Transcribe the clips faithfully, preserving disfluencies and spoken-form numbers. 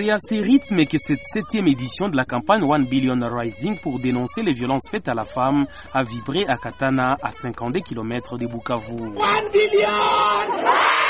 C'est à ces rythmes que cette septième édition de la campagne One Billion Rising pour dénoncer les violences faites à la femme a vibré à Katana, à cinquante kilomètres de Bukavu. One Billion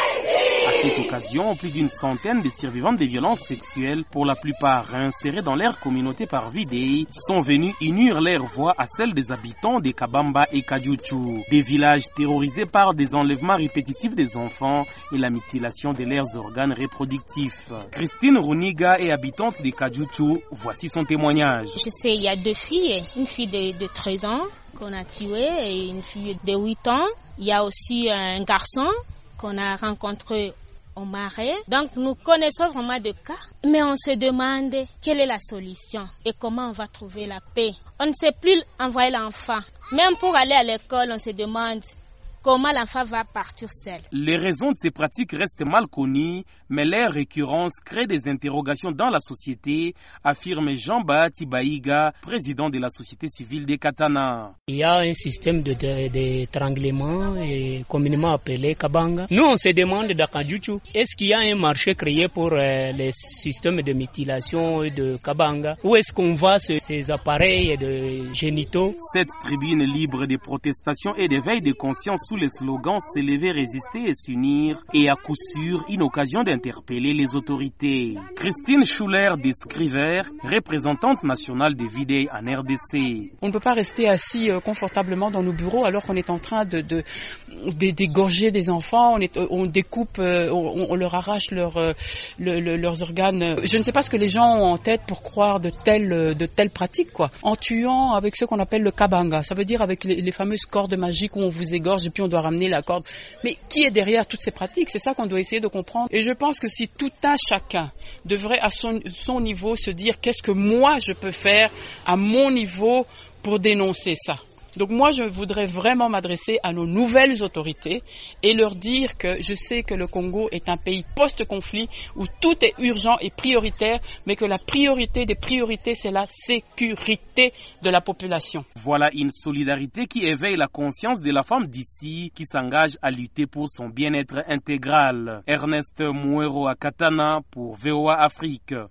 À cette occasion, plus d'une centaine de survivantes des violences sexuelles, pour la plupart réinsérées dans leur communauté par Vidéi, sont venus unir leur voix à celle des habitants de Kabamba et Kajuchu, des villages terrorisés par des enlèvements répétitifs des enfants et la mutilation de leurs organes reproductifs. Christine Runiga est habitante de Kajuchu, voici son témoignage. Je sais, il y a deux filles, une fille de, de treize ans qu'on a tuée et une fille de huit ans. Il y a aussi un garçon qu'on a rencontré au marais. Donc nous connaissons vraiment de cas, mais on se demande quelle est la solution et comment on va trouver la paix. On ne sait plus envoyer l'enfant. Même pour aller à l'école, on se demande comment l'enfant va partir seul. Les raisons de ces pratiques restent mal connues, mais leur récurrence crée des interrogations dans la société, affirme Jean-Baptiste Baïga, président de la société civile des Katana. Il y a un système de, de, d'étranglement et communément appelé Kabanga. Nous, on se demande dans Kajuchu, est-ce qu'il y a un marché créé pour euh, les systèmes de mutilation de Kabanga? Où est-ce qu'on voit ce, ces appareils de génitaux? Cette tribune libre de protestation et d'éveil de conscience sous les slogans « S'élever, résister et s'unir » et à coup sûr une occasion d'interpeller les autorités. Christine Schuller d'Escriver, représentante nationale des Vidéi en R D C. On ne peut pas rester assis euh, confortablement dans nos bureaux alors qu'on est en train de, de, de d'égorger des enfants, on, est, on découpe, euh, on, on leur arrache leur, euh, le, le, leurs organes. Je ne sais pas ce que les gens ont en tête pour croire de telles, de telles pratiques, quoi. En tuant avec ce qu'on appelle le kabanga, ça veut dire avec les, les fameuses cordes magiques où on vous égorge et puis on doit ramener la corde. Mais qui est derrière toutes ces pratiques? C'est ça qu'on doit essayer de comprendre. Et je pense que si tout un chacun devrait à son, son niveau se dire qu'est-ce que moi je peux faire à mon niveau pour dénoncer ça. Donc moi, je voudrais vraiment m'adresser à nos nouvelles autorités et leur dire que je sais que le Congo est un pays post-conflit où tout est urgent et prioritaire, mais que la priorité des priorités, c'est la sécurité de la population. Voilà une solidarité qui éveille la conscience de la femme d'ici, qui s'engage à lutter pour son bien-être intégral. Ernest Mouero à Katana pour V O A Afrique.